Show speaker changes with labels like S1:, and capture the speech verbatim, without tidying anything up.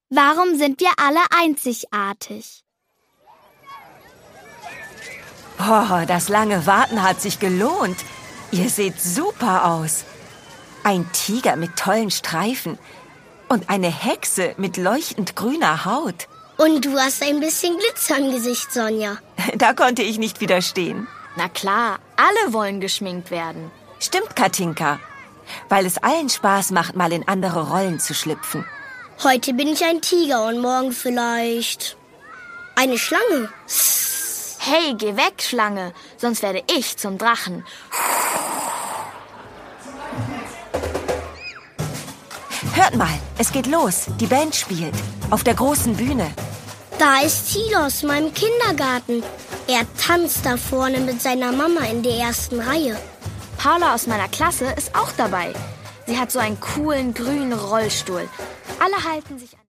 S1: Warum sind wir alle einzigartig?
S2: Oh, das lange Warten hat sich gelohnt. Ihr seht super aus. Ein Tiger mit tollen Streifen und eine Hexe mit leuchtend grüner Haut.
S3: Und du hast ein bisschen Glitzer im Gesicht, Sonja.
S2: Da konnte ich nicht widerstehen.
S4: Na klar, alle wollen geschminkt werden.
S2: Stimmt, Katinka. Weil es allen Spaß macht, mal in andere Rollen zu schlüpfen.
S3: Heute bin ich ein Tiger und morgen vielleicht eine Schlange.
S4: Hey, geh weg, Schlange, sonst werde ich zum Drachen.
S2: Hört mal, es geht los. Die Band spielt. Auf der großen Bühne.
S3: Da ist Thilo aus meinem Kindergarten. Er tanzt da vorne mit seiner Mama in der ersten Reihe.
S4: Paula aus meiner Klasse ist auch dabei. Sie hat so einen coolen grünen Rollstuhl. Alle halten sich an.